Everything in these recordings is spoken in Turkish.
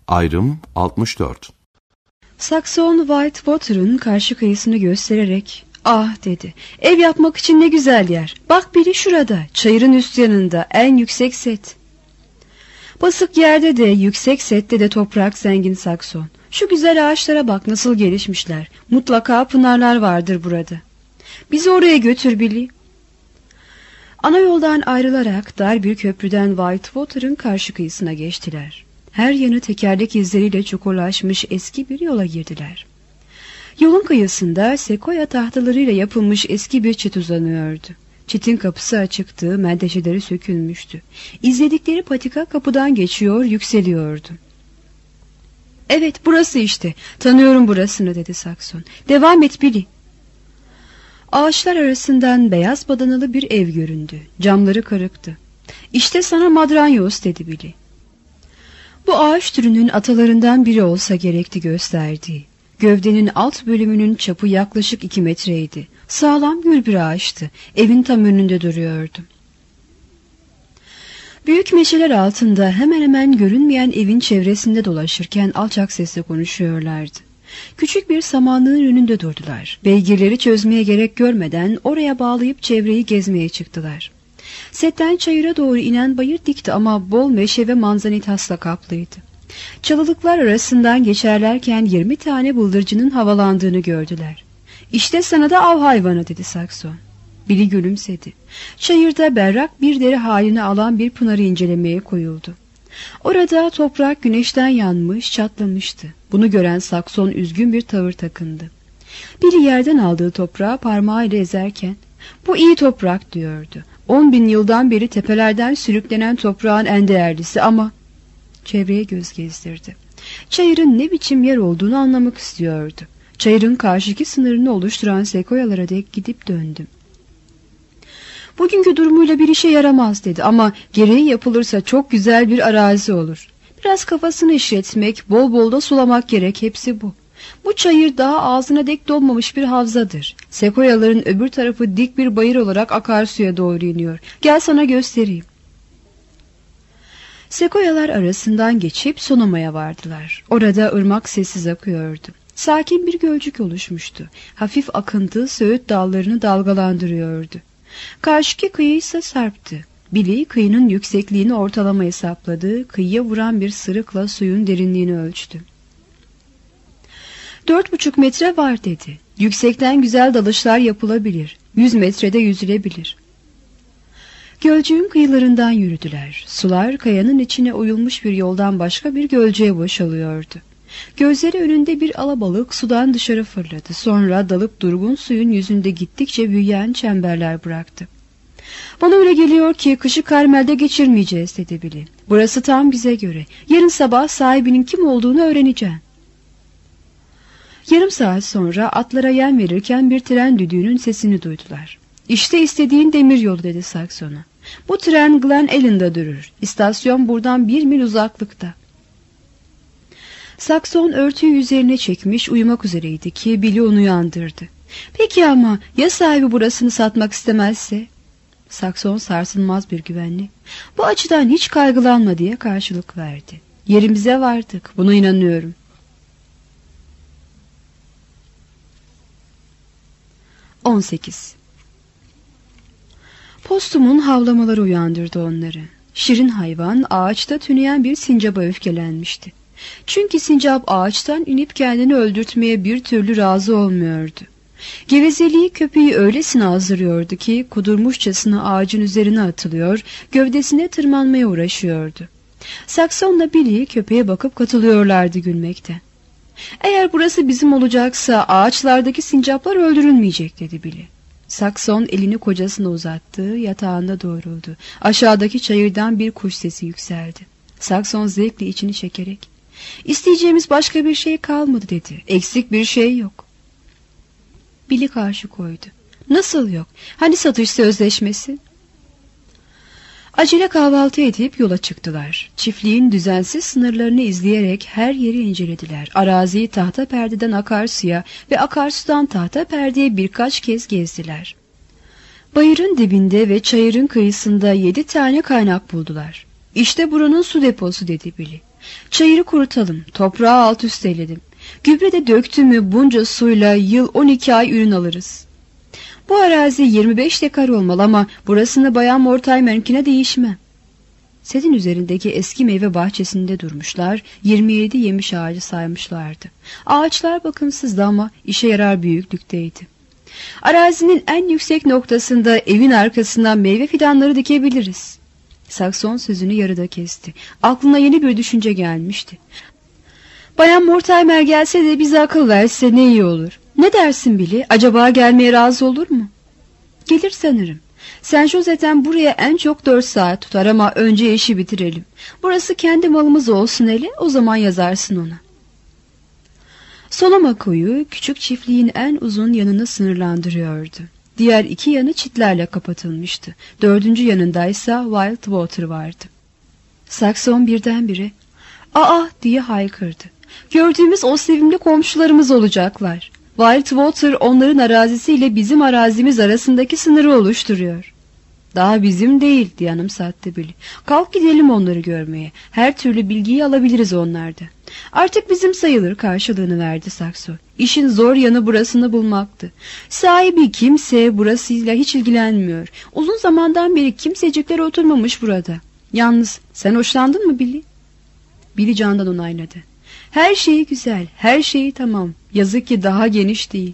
Ayrım 64. Saxon Whitewater'ın karşı kıyısını göstererek "Ah," dedi, "ev yapmak için ne güzel yer. Bak biri şurada, çayırın üst yanında, en yüksek set." Basık yerde de yüksek sette de toprak zengin Saxon. "Şu güzel ağaçlara bak, nasıl gelişmişler. Mutlaka pınarlar vardır burada. Bizi oraya götür Billy." Ana yoldan ayrılarak dar bir köprüden Whitewater'ın karşı kıyısına geçtiler. Her yanı tekerlek izleriyle çukurlaşmış eski bir yola girdiler. Yolun kıyısında sekoya tahtalarıyla yapılmış eski bir çit uzanıyordu. Çitin kapısı açıktı, menteşeleri sökülmüştü. İzledikleri patika kapıdan geçiyor, yükseliyordu. "Evet, burası işte. Tanıyorum burasını," dedi Saxon. "Devam et Billy." Ağaçlar arasından beyaz badanalı bir ev göründü. Camları kırıktı. "İşte sana Madranyos," dedi Billy. Bu ağaç türünün atalarından biri olsa gerekti gösterdiği. Gövdenin alt bölümünün çapı yaklaşık 2 metreydi. Sağlam gür bir ağaçtı. Evin tam önünde duruyordu. Büyük meşeler altında hemen hemen görünmeyen evin çevresinde dolaşırken alçak sesle konuşuyorlardı. Küçük bir samanlığın önünde durdular. Beygirleri çözmeye gerek görmeden oraya bağlayıp çevreyi gezmeye çıktılar. Setten çayıra doğru inen bayır dikti ama bol meşe ve manzanitasla kaplıydı. Çalılıklar arasından geçerlerken 20 tane bıldırcının havalandığını gördüler. "İşte sana da av hayvanı," dedi Saxon. Billy gülümsedi. Çayırda berrak bir deri halini alan bir pınarı incelemeye koyuldu. Orada toprak güneşten yanmış, çatlamıştı. Bunu gören Saxon üzgün bir tavır takındı. Billy yerden aldığı toprağı parmağıyla ezerken, "Bu iyi toprak," diyordu. 10.000 yıldan beri tepelerden sürüklenen toprağın en değerlisi ama..." Çevreye göz gezdirdi. Çayırın ne biçim yer olduğunu anlamak istiyordu. Çayırın karşıki sınırını oluşturan sekoyalara dek gidip döndüm. "Bugünkü durumuyla bir işe yaramaz," dedi, "ama gereği yapılırsa çok güzel bir arazi olur. Biraz kafasını işletmek, bol bol da sulamak gerek, hepsi bu. Bu çayır daha ağzına dek dolmamış bir havzadır. Sekoyaların öbür tarafı dik bir bayır olarak akarsuya doğru iniyor. Gel sana göstereyim." Sekoyalar arasından geçip Sonoma'ya vardılar. Orada ırmak sessiz akıyordu. Sakin bir gölcük oluşmuştu. Hafif akıntı söğüt dallarını dalgalandırıyordu. Karşıki kıyı ise sarptı. Billy kıyının yüksekliğini ortalama hesapladı. Kıyıya vuran bir sırıkla suyun derinliğini ölçtü. 4,5 metre var, dedi. "Yüksekten güzel dalışlar yapılabilir. 100 metrede yüzülebilir." Gölcüğün kıyılarından yürüdüler. Sular kayanın içine oyulmuş bir yoldan başka bir gölcüğe boşalıyordu. Gözleri önünde bir alabalık sudan dışarı fırladı. Sonra dalıp durgun suyun yüzünde gittikçe büyüyen çemberler bıraktı. "Bana öyle geliyor ki kışı Karmel'de geçirmeyeceğiz," dedi Billy. "Burası tam bize göre. Yarın sabah sahibinin kim olduğunu öğreneceğim." Yarım saat sonra atlara yem verirken bir tren düdüğünün sesini duydular. "İşte istediğin demir yolu," dedi Saxon'a. "Bu tren Glen Ellen'da durur. İstasyon buradan 1 mil uzaklıkta." Saxon örtüyü üzerine çekmiş uyumak üzereydi ki Billy onu uyandırdı. "Peki ama ya sahibi burasını satmak istemezse?" Saxon sarsılmaz bir güvenli, "Bu açıdan hiç kaygılanma," diye karşılık verdi. "Yerimize vardık, buna inanıyorum." 18. Postumun havlamaları uyandırdı onları. Şirin hayvan ağaçta tüneyen bir sincaba öfkelenmişti. Çünkü sincap ağaçtan inip kendini öldürtmeye bir türlü razı olmuyordu. Gevezeliği köpeği öylesine azdırıyordu ki kudurmuşçasına ağacın üzerine atılıyor, gövdesine tırmanmaya uğraşıyordu. Saxon'la Billy köpeğe bakıp katılıyorlardı gülmekten. "Eğer burası bizim olacaksa ağaçlardaki sincaplar öldürülmeyecek," dedi Billy. Saxon elini kocasına uzattı, yatağında doğruldu. Aşağıdaki çayırdan bir kuş sesi yükseldi. Saxon zevkle içini çekerek, "İsteyeceğimiz başka bir şey kalmadı," dedi. "Eksik bir şey yok." Billy karşı koydu. "Nasıl yok? Hani satış sözleşmesi?" Acele kahvaltı edip yola çıktılar. Çiftliğin düzensiz sınırlarını izleyerek her yeri incelediler. Araziyi tahta perdeden akarsuya ve akarsudan tahta perdeye birkaç kez gezdiler. Bayırın dibinde ve çayırın kıyısında 7 tane kaynak buldular. "İşte buranın su deposu," dedi Billy. Çayırı kurutalım, toprağı alt üst eyledim. Gübre de döktü mü bunca suyla yıl 12 ay ürün alırız. Bu arazi 25 dekar olmalı ama burasını Bayan Mortimer'ınkine değişmem. Sedin üzerindeki eski meyve bahçesinde durmuşlar, 27 yemiş ağacı saymışlardı. Ağaçlar bakımsızdı ama işe yarar büyüklükteydi. Arazinin en yüksek noktasında evin arkasından meyve fidanları dikebiliriz. Sakson sözünü yarıda kesti. Aklına yeni bir düşünce gelmişti. Bayan Mortimer gelse de bize akıl verse ne iyi olur. Ne dersin Billy? Acaba gelmeye razı olur mu? Gelir sanırım. Saint Jose'den buraya en çok 4 saat tutar ama önce işi bitirelim. Burası kendi malımız olsun hele, o zaman yazarsın ona. Soloma koyu küçük çiftliğin en uzun yanını sınırlandırıyordu. Diğer 2 yanı çitlerle kapatılmıştı. 4. yanındaysa Wild Water vardı. Sakson birdenbire "Aa!" diye haykırdı. "Gördüğümüz o sevimli komşularımız olacaklar. Wild Water onların arazisiyle bizim arazimiz arasındaki sınırı oluşturuyor." "Daha bizim değil," diye anımsattı Billy. "Kalk gidelim onları görmeye. Her türlü bilgiyi alabiliriz onlardan." "Artık bizim sayılır," karşılığını verdi Sakson. "İşin zor yanı burasını bulmaktı. Sahibi kimse burasıyla hiç ilgilenmiyor. Uzun zamandan beri kimsecikler oturmamış burada. Yalnız sen hoşlandın mı Billy?" Billy candan onayladı. "Her şeyi güzel, her şeyi tamam. Yazık ki daha geniş değil."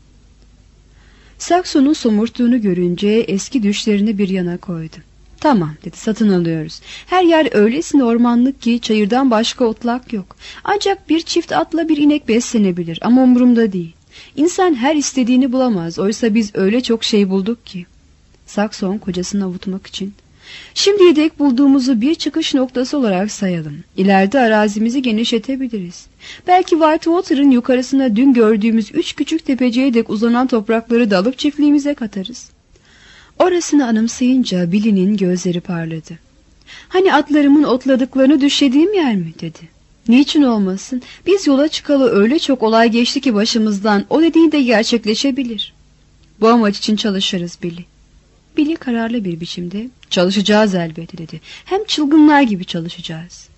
Sakson'un somurttuğunu görünce eski düşlerini bir yana koydu. "Tamam," dedi, "satın alıyoruz. Her yer öylesine ormanlık ki çayırdan başka otlak yok. Ancak bir çift atla bir inek beslenebilir ama umurumda değil. İnsan her istediğini bulamaz, oysa biz öyle çok şey bulduk ki." Sakson kocasını avutmak için "Şimdiye dek bulduğumuzu bir çıkış noktası olarak sayalım. İleride arazimizi genişletebiliriz. Belki Whitewater'ın yukarısına dün gördüğümüz 3 küçük tepeciye dek uzanan toprakları da alıp çiftliğimize katarız." Orasını anımsayınca Billy'nin gözleri parladı. "Hani atlarımın otladıklarını düşlediğim yer mi?" dedi. "Niçin olmasın? Biz yola çıkalı öyle çok olay geçti ki başımızdan, o dediğin de gerçekleşebilir." "Bu amaç için çalışırız Billy." Billy kararlı bir biçimde "Çalışacağız elbette," dedi. "Hem çılgınlar gibi çalışacağız."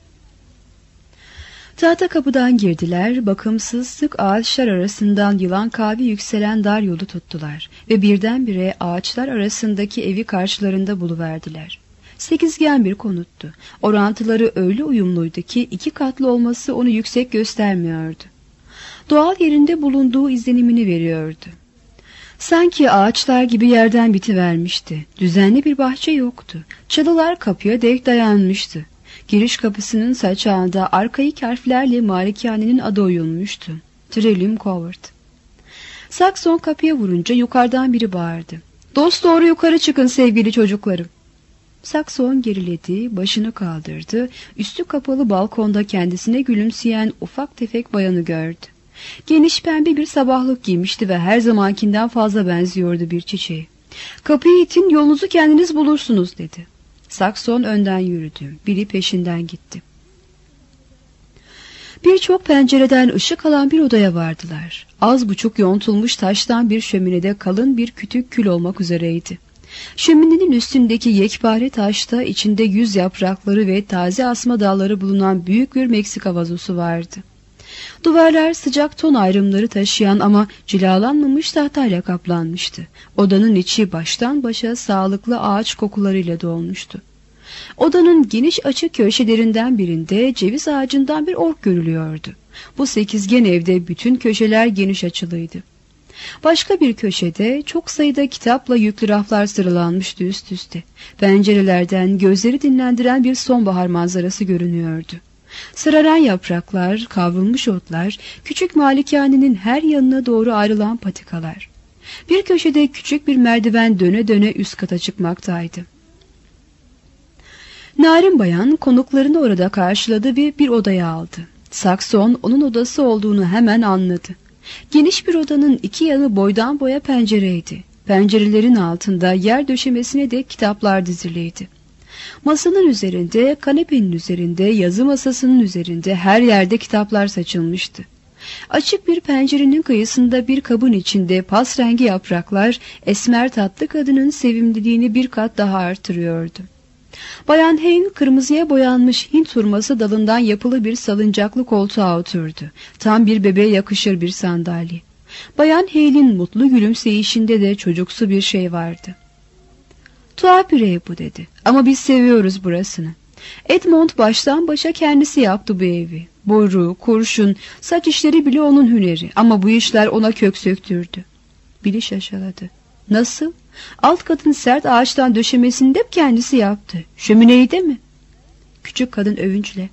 Tahta kapıdan girdiler, bakımsız sık ağaçlar arasından yılan kavi yükselen dar yolu tuttular ve birdenbire ağaçlar arasındaki evi karşılarında buluverdiler. 8gen bir konuttu. Orantıları öyle uyumluydu ki 2 katlı olması onu yüksek göstermiyordu. Doğal yerinde bulunduğu izlenimini veriyordu. Sanki ağaçlar gibi yerden bitivermişti. Düzenli bir bahçe yoktu. Çalılar kapıya dek dayanmıştı. Giriş kapısının saçağında arkaik harflerle malikanenin adı oyulmuştu. Trillium Covert. Sakson kapıya vurunca yukarıdan biri bağırdı. "Dosdoğru yukarı çıkın sevgili çocuklarım." Sakson geriledi, başını kaldırdı. Üstü kapalı balkonda kendisine gülümseyen ufak tefek bayanı gördü. Geniş pembe bir sabahlık giymişti ve her zamankinden fazla benziyordu bir çiçeğe. "Kapıyı itin, yolunuzu kendiniz bulursunuz," dedi. Sakson önden yürüdü. Billy peşinden gitti. Birçok pencereden ışık alan bir odaya vardılar. Az buçuk yontulmuş taştan bir şöminede kalın bir kütük kül olmak üzereydi. Şöminenin üstündeki yekpare taşta içinde 100 yaprakları ve taze asma dalları bulunan büyük bir Meksika vazosu vardı. Duvarlar sıcak ton ayrımları taşıyan ama cilalanmamış tahtayla kaplanmıştı. Odanın içi baştan başa sağlıklı ağaç kokularıyla dolmuştu. Odanın geniş açık köşelerinden birinde ceviz ağacından bir ork görülüyordu. Bu 8gen evde bütün köşeler geniş açılıydı. Başka bir köşede çok sayıda kitapla yüklü raflar sıralanmıştı üst üste. Pencerelerden gözleri dinlendiren bir sonbahar manzarası görünüyordu. Sıraran yapraklar, kavrulmuş otlar, küçük malikanenin her yanına doğru ayrılan patikalar. Bir köşede küçük bir merdiven döne döne üst kata çıkmaktaydı. Narin bayan konuklarını orada karşıladı ve bir odaya aldı. Sakson onun odası olduğunu hemen anladı. Geniş bir odanın 2 yanı boydan boya pencereydi. Pencerelerin altında yer döşemesine de kitaplar diziliydi. Masanın üzerinde, kanepenin üzerinde, yazı masasının üzerinde her yerde kitaplar saçılmıştı. Açık bir pencerenin kıyısında bir kabın içinde pasrengi yapraklar esmer tatlı kadının sevimliliğini bir kat daha artırıyordu. Bayan Hale kırmızıya boyanmış Hint hurması dalından yapılı bir salıncaklı koltuğa oturdu. Tam bir bebeğe yakışır bir sandalye. Bayan Hale'in mutlu gülümseyişinde de çocuksu bir şey vardı. Tuhaf bir ev bu dedi. Ama biz seviyoruz burasını. Edmond baştan başa kendisi yaptı bu evi. Boru, kurşun, saç işleri bile onun hüneri. Ama bu işler ona kök söktürdü. Billy şaşaladı. Nasıl? Alt katın sert ağaçtan döşemesini de kendisi yaptı. Şömineyi de mi? Küçük kadın övünçle.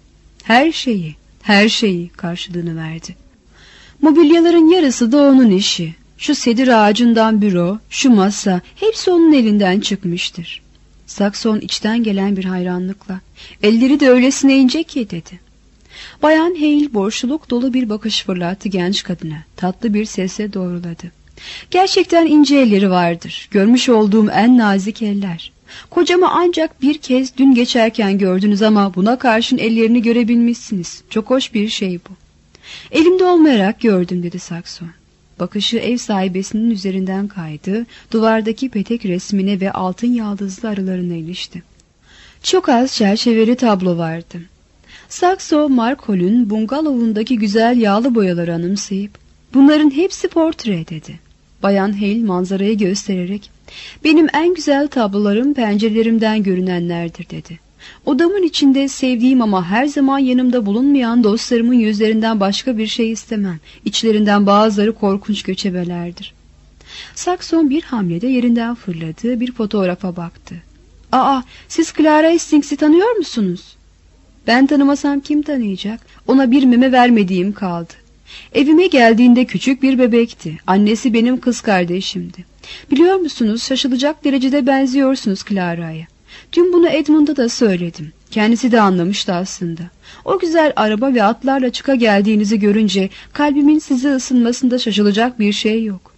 Her şeyi karşılığını verdi. Mobilyaların yarısı da onun işi. Şu sedir ağacından büro, şu masa, hepsi onun elinden çıkmıştır. Sakson içten gelen bir hayranlıkla, elleri de öylesine ince ki dedi. Bayan Hale borçluluk dolu bir bakış fırlattı genç kadına, tatlı bir sesle doğruladı. Gerçekten ince elleri vardır, görmüş olduğum en nazik eller. Kocamı ancak bir kez dün geçerken gördünüz ama buna karşın ellerini görebilmişsiniz. Çok hoş bir şey bu. Elimde olmayarak gördüm dedi Sakson. Bakışı ev sahibesinin üzerinden kaydı, duvardaki petek resmine ve altın yaldızlı arılarına ilişti. Çok az çerçeveli tablo vardı. Sakso, Markol'ün bungalovundaki güzel yağlı boyaları anımsayıp, bunların hepsi portre dedi. Bayan Hale manzarayı göstererek, benim en güzel tablolarım pencerelerimden görünenlerdir dedi. Odamın içinde sevdiğim ama her zaman yanımda bulunmayan dostlarımın yüzlerinden başka bir şey istemem. İçlerinden bazıları korkunç göçebelerdir. Sakson bir hamlede yerinden fırladı, bir fotoğrafa baktı. Aa, siz Clara Hastings'i tanıyor musunuz? Ben tanımasam kim tanıyacak? Ona bir meme vermediğim kaldı. Evime geldiğinde küçük bir bebekti. Annesi benim kız kardeşimdi. Biliyor musunuz, şaşılacak derecede benziyorsunuz Clara'ya. Dün bunu Edmund'a da söyledim. Kendisi de anlamıştı aslında. O güzel araba ve atlarla çıka geldiğinizi görünce kalbimin size ısınmasında şaşılacak bir şey yok.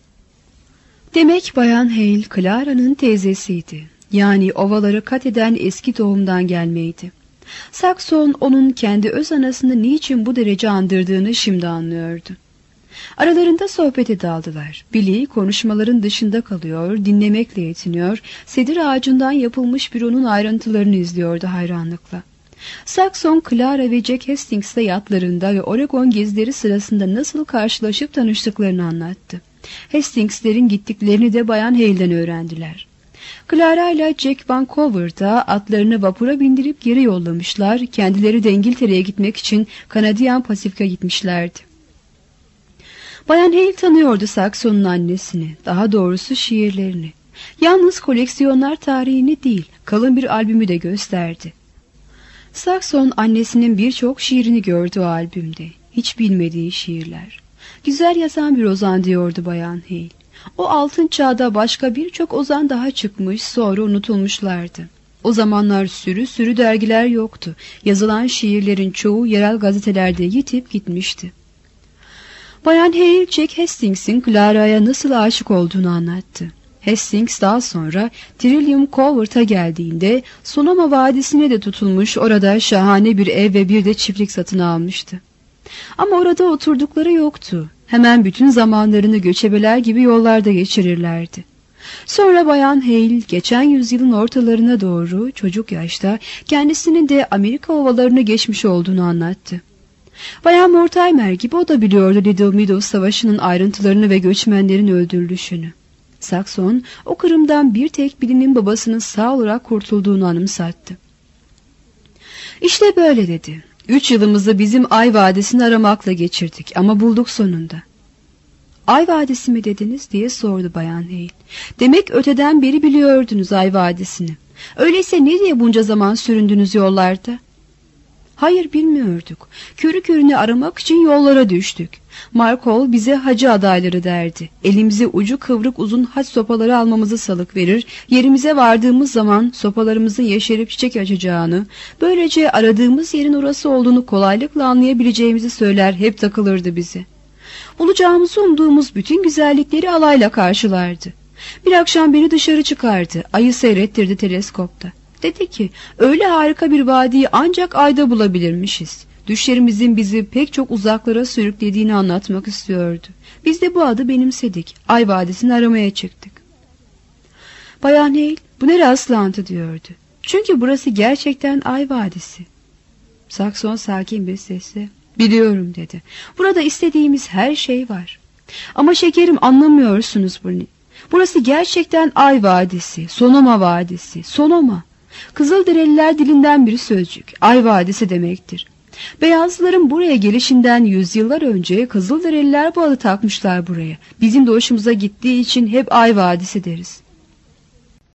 Demek Bayan Hale Clara'nın teyzesiydi. Yani ovaları kat eden eski tohumdan gelmeydi. Sakson onun kendi öz anasını niçin bu derece andırdığını şimdi anlıyordu. Aralarında sohbete daldılar. Billy konuşmaların dışında kalıyor, dinlemekle yetiniyor, sedir ağacından yapılmış büronun ayrıntılarını izliyordu hayranlıkla. Sakson, Clara ve Jack Hastings'le yatlarında ve Oregon gezileri sırasında nasıl karşılaşıp tanıştıklarını anlattı. Hastings'lerin gittiklerini de Bayan Hale'den öğrendiler. Clara ile Jack Vancouver'da atlarını vapura bindirip geri yollamışlar, kendileri de İngiltere'ye gitmek için Kanadiyan Pasifik'e gitmişlerdi. Bayan Hale tanıyordu Sakson'un annesini, daha doğrusu şiirlerini. Yalnız koleksiyonlar tarihini değil, kalın bir albümü de gösterdi. Sakson annesinin birçok şiirini gördü o albümde. Hiç bilmediği şiirler. Güzel yazan bir ozan diyordu Bayan Hale. O altın çağda başka birçok ozan daha çıkmış, sonra unutulmuşlardı. O zamanlar sürü sürü dergiler yoktu. Yazılan şiirlerin çoğu yerel gazetelerde yitip gitmişti. Bayan Hale, Jack Hastings'in Clara'ya nasıl aşık olduğunu anlattı. Hastings daha sonra Trillium Covert'a geldiğinde Sonoma Vadisi'ne de tutulmuş, orada şahane bir ev ve bir de çiftlik satın almıştı. Ama orada oturdukları yoktu. Hemen bütün zamanlarını göçebeler gibi yollarda geçirirlerdi. Sonra Bayan Hale geçen yüzyılın ortalarına doğru çocuk yaşta kendisinin de Amerika ovalarını geçmiş olduğunu anlattı. Bayan Mortimer gibi o da biliyordu Little Meadows Savaşı'nın ayrıntılarını ve göçmenlerin öldürülüşünü. Sakson o kırımdan bir tek Billy'nin babasının sağ olarak kurtulduğunu anımsattı. İşte böyle dedi. 3 yılımızı bizim Ay Vadisi'ni aramakla geçirdik ama bulduk sonunda. Ay Vadisi mi dediniz diye sordu Bayan Hale. Demek öteden beri biliyordunuz Ay Vadisi'ni. Öyleyse ne diye bunca zaman süründünüz yollarda? Hayır, bilmiyorduk. Körü körüne aramak için yollara düştük. Markol bize hacı adayları derdi. Elimize ucu kıvrık uzun haç sopaları almamızı salık verir. Yerimize vardığımız zaman sopalarımızın yeşerip çiçek açacağını, böylece aradığımız yerin orası olduğunu kolaylıkla anlayabileceğimizi söyler, hep takılırdı bizi. Bulacağımızı umduğumuz bütün güzellikleri alayla karşılardı. Bir akşam beni dışarı çıkardı. Ayı seyrettirdi teleskopta. Dedi ki, öyle harika bir vadiyi ancak ayda bulabilirmişiz. Düşlerimizin bizi pek çok uzaklara sürüklediğini anlatmak istiyordu. Biz de bu adı benimsedik. Ay Vadisi'ni aramaya çıktık. Bayan Hale, bu ne rastlantı diyordu. Çünkü burası gerçekten Ay Vadisi. Sakson sakin bir sesle, biliyorum dedi. Burada istediğimiz her şey var. Ama şekerim, anlamıyorsunuz bunu. Burası gerçekten Ay Vadisi, Sonoma Vadisi, Sonoma. Kızılderililer dilinden bir sözcük, Ay Vadisi demektir. Beyazlıların buraya gelişinden yüzyıllar önce Kızılderililer bu adı takmışlar buraya. Bizim de hoşumuza gittiği için hep Ay Vadisi deriz.